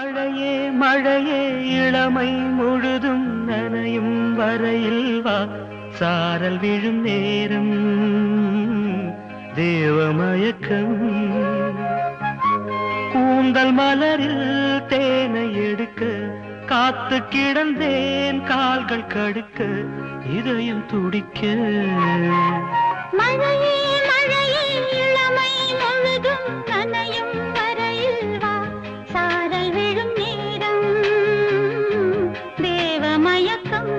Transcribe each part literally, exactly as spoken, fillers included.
மழையே மழையே இளமை முழுதும் நனையும் வரையில் வா சாரல் விழும் நேரம் தேவமயக்கம் கூந்தல் மலரில் தேனை எடுக்க காத்து கிடந்தேன் கால்கள் கடுக்க இதயம் துடிக்க மழையே மழையே இளமை முழுதும் நனையும் வரையில் வா சாரல் விழும் நேரம் தேவமயக்கம்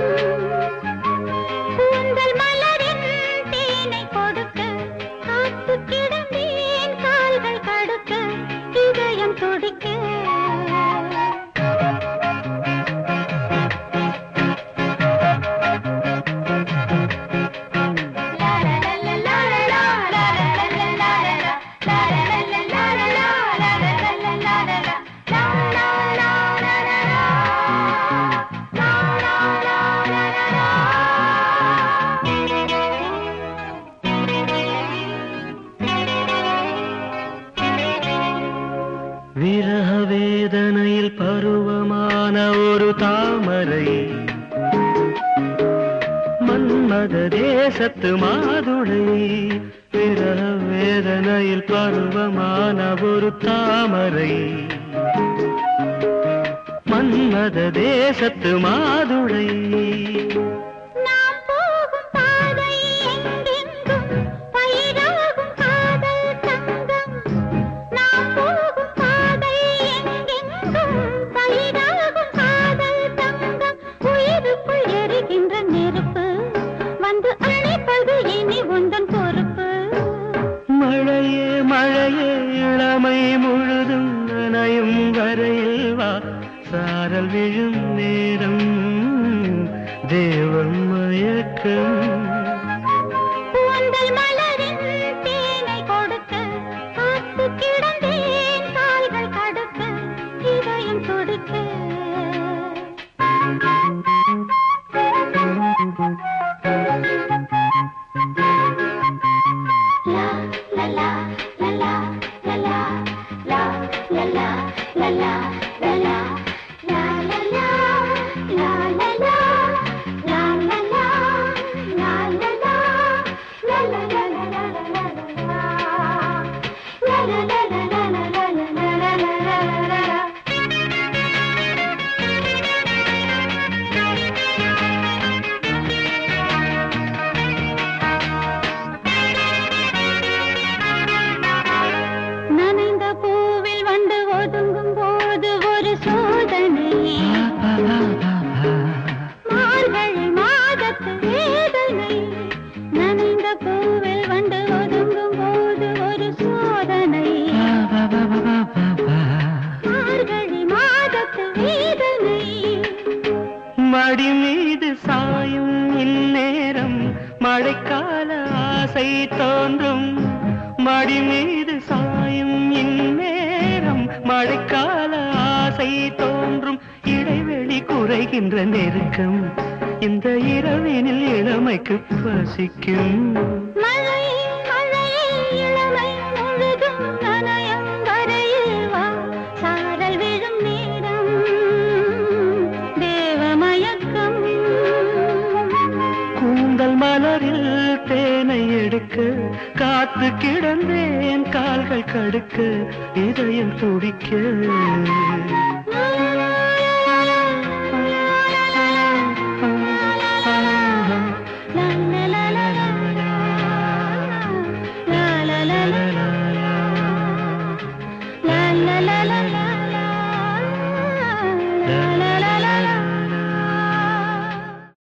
கூந்தல் மலரின் தேனை கொடுக்க காத்து கிடந்தேன் கால்கள் கடுக்க இதயம் துடிக்க விரக வேதனையில் பருவமான ஒரு தாமரை மன்மத தேசத்து மாதுளை விரக வேதனையில் பருவமான ஒரு தாமரை மன்மத தேசத்து மாதுளை மழையே மழையே இளமை முழுதும் நனையும் வரையில் வா சாரல் விழும் நேரம் தேவம் மயக்கம் கூந்தல் மலரின் தேனை கொடுக்க காத்து கிடந்தேன் கால்கள் கடுக்க இதயம் துடிக்க மடி மீது சாயும் இந்நேரம் மழைக்கால ஆசை தோன்றும் மடி மீது சாயும் இந்நேரம் மழைக்கால ஆசை தோன்றும் இடைவெளி குறைகின்ற நெருக்கம் இந்த இரவினில் இளமைக்கு பசிக்கும் கூந்தல் மலரில் தேனை எடுக்க காத்து கிடந்தேன் கால்கள் கடுக்க இதயம் துடிக்க